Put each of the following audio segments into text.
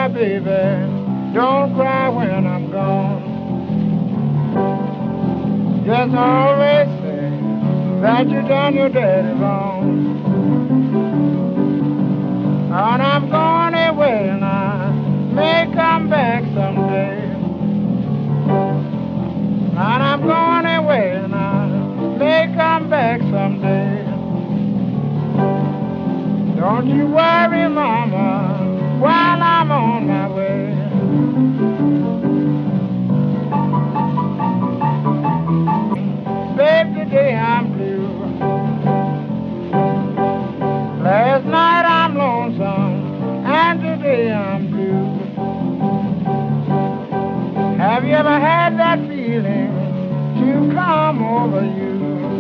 cry, baby, don't cry when I'm gone. Just always say that you done your daddy wrong. And I'm going away and I may come back someday. And I'm going away and I may come back someday. Don't you worry, mama, while I'm on my way. Babe, today I'm blue. Last night I'm lonesome, and today I'm blue. Have you ever had that feeling to come over you?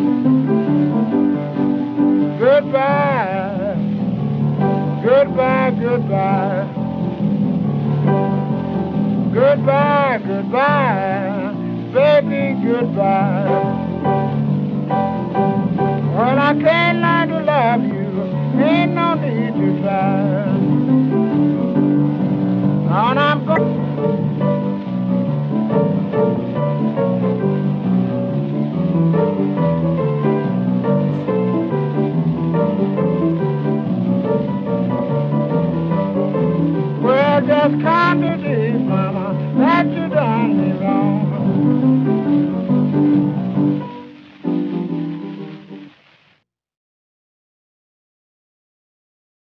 Goodbye, goodbye, goodbye. Goodbye, goodbye, baby, goodbye. Well, I can't learn to love you, ain't no need to try. And I'm going. Well, just come today.